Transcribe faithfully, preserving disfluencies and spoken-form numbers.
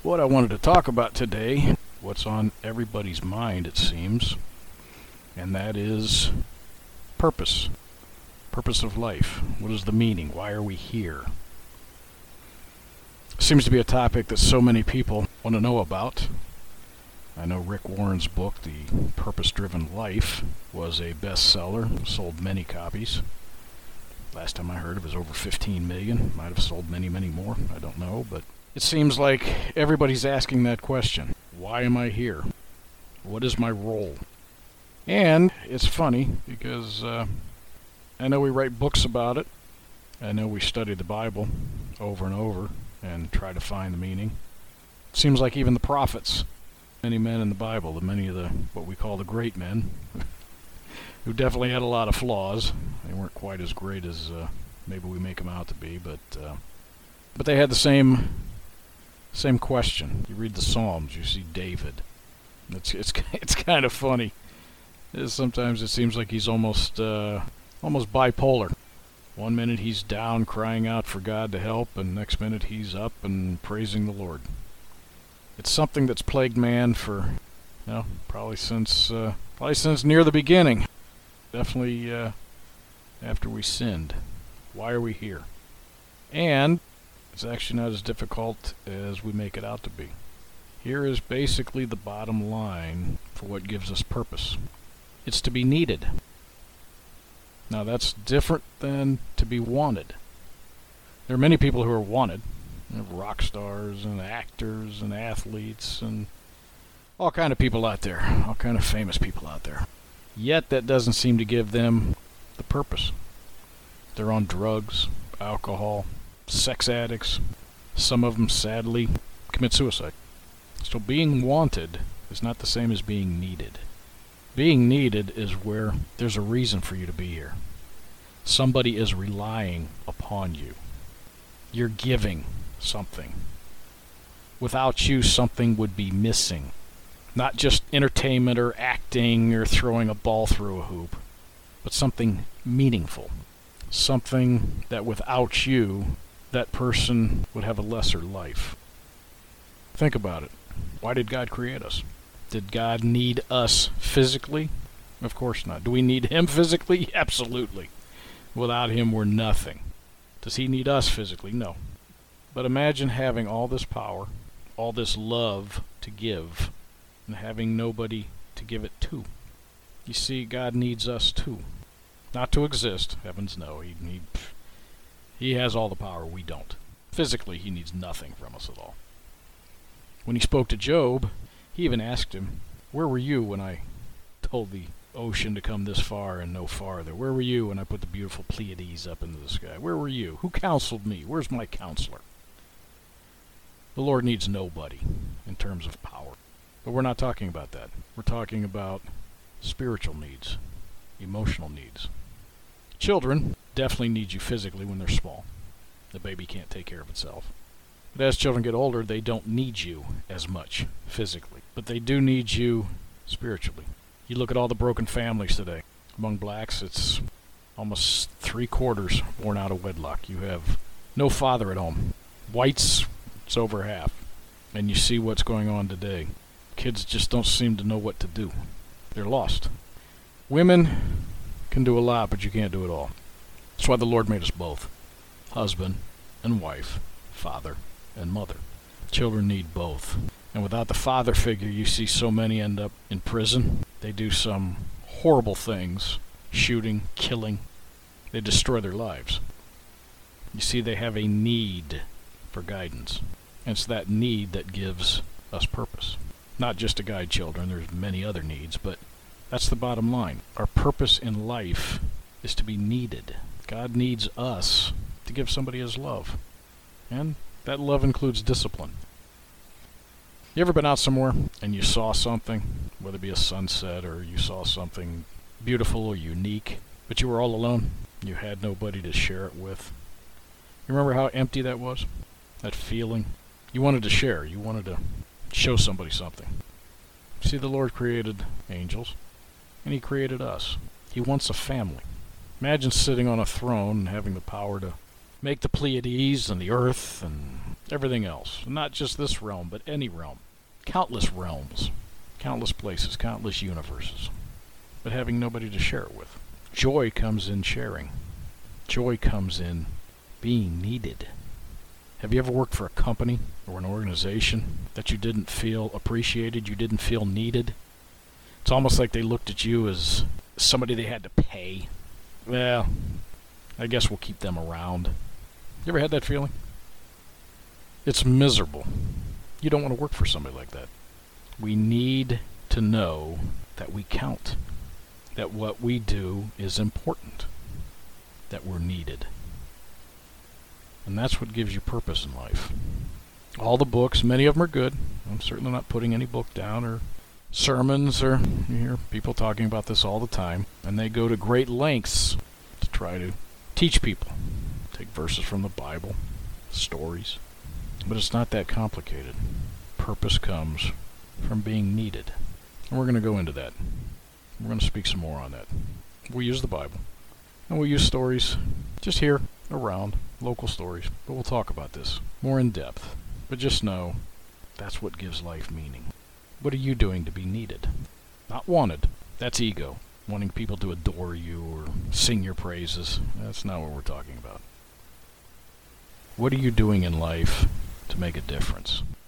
What I wanted to talk about today, what's on everybody's mind, it seems, and that is purpose. Purpose of life. What is the meaning? Why are we here? Seems to be a topic that so many people want to know about. I know Rick Warren's book, The Purpose-Driven Life, was a bestseller, sold many copies. Last time I heard it was over fifteen million. Might have sold many, many more. I don't know, but it seems like everybody's asking that question. Why am I here? What is my role? And it's funny because uh, I know we write books about it. I know we study the Bible over and over and try to find the meaning. It seems like even the prophets, many men in the Bible, the many of the what we call the great men, who definitely had a lot of flaws. They weren't quite as great as uh, maybe we make them out to be, but uh, but they had the same same question. You read the Psalms, you see David. It's it's it's kind of funny. It's, sometimes it seems like he's almost uh, almost bipolar. One minute he's down crying out for God to help, and next minute he's up and praising the Lord. It's something that's plagued man for, you know, probably since uh, probably since near the beginning. Definitely uh, after we sinned. Why are we here? And it's actually not as difficult as we make it out to be. Here is basically the bottom line for what gives us purpose. It's to be needed. Now that's different than to be wanted. There are many people who are wanted. You know, rock stars and actors and athletes and all kind of people out there. All kind of famous people out there. Yet that doesn't seem to give them the purpose. They're on drugs, alcohol, sex addicts. Some of them, sadly, commit suicide. So being wanted is not the same as being needed. Being needed is where there's a reason for you to be here. Somebody is relying upon you. You're giving something. Without you, something would be missing. Not just entertainment or acting or throwing a ball through a hoop, but something meaningful. Something that without you, that person would have a lesser life. Think about it. Why did God create us? Did God need us physically? Of course not. Do we need Him physically? Absolutely. Without Him, we're nothing. Does He need us physically? No. But imagine having all this power, all this love to give, and having nobody to give it to. You see, God needs us too. Not to exist. Heavens no. He, he, he has all the power. We don't. Physically, He needs nothing from us at all. When He spoke to Job, He even asked him, where were you when I told the ocean to come this far and no farther? Where were you when I put the beautiful Pleiades up into the sky? Where were you? Who counseled me? Where's my counselor? The Lord needs nobody in terms of power. But we're not talking about that. We're talking about spiritual needs, emotional needs. Children definitely need you physically when they're small. The baby can't take care of itself. But as children get older, they don't need you as much physically. But they do need you spiritually. You look at all the broken families today. Among blacks, it's almost three quarters born out of wedlock. You have no father at home. Whites, it's over half. And you see what's going on today. Kids just don't seem to know what to do. They're lost. Women can do a lot, but you can't do it all. That's why the Lord made us both. Husband and wife, father and mother. Children need both. And without the father figure, you see so many end up in prison. They do some horrible things, shooting, killing. They destroy their lives. You see, they have a need for guidance. And it's that need that gives us purpose. Not just to guide children, there's many other needs, but that's the bottom line. Our purpose in life is to be needed. God needs us to give somebody His love. And that love includes discipline. You ever been out somewhere and you saw something, whether it be a sunset or you saw something beautiful or unique, but you were all alone? You had nobody to share it with. You remember how empty that was? That feeling? You wanted to share. You wanted to show somebody something. See, the Lord created angels, and He created us. He wants a family. Imagine sitting on a throne and having the power to make the Pleiades and the earth and everything else. Not just this realm, but any realm. Countless realms, countless places, countless universes, but having nobody to share it with. Joy comes in sharing. Joy comes in being needed. Have you ever worked for a company or an organization that you didn't feel appreciated, you didn't feel needed? It's almost like they looked at you as somebody they had to pay. Well, I guess we'll keep them around. You ever had that feeling? It's miserable. You don't want to work for somebody like that. We need to know that we count, that what we do is important, that we're needed. And that's what gives you purpose in life. All the books, many of them are good. I'm certainly not putting any book down, or sermons, or you hear people talking about this all the time, and they go to great lengths to try to teach people. Take verses from the Bible, stories. But it's not that complicated. Purpose comes from being needed. And we're going to go into that. We're going to speak some more on that. We'll use the Bible. And we'll use stories just here, around, local stories. But we'll talk about this more in depth. But just know, that's what gives life meaning. What are you doing to be needed? Not wanted. That's ego. Wanting people to adore you or sing your praises. That's not what we're talking about. What are you doing in life to make a difference?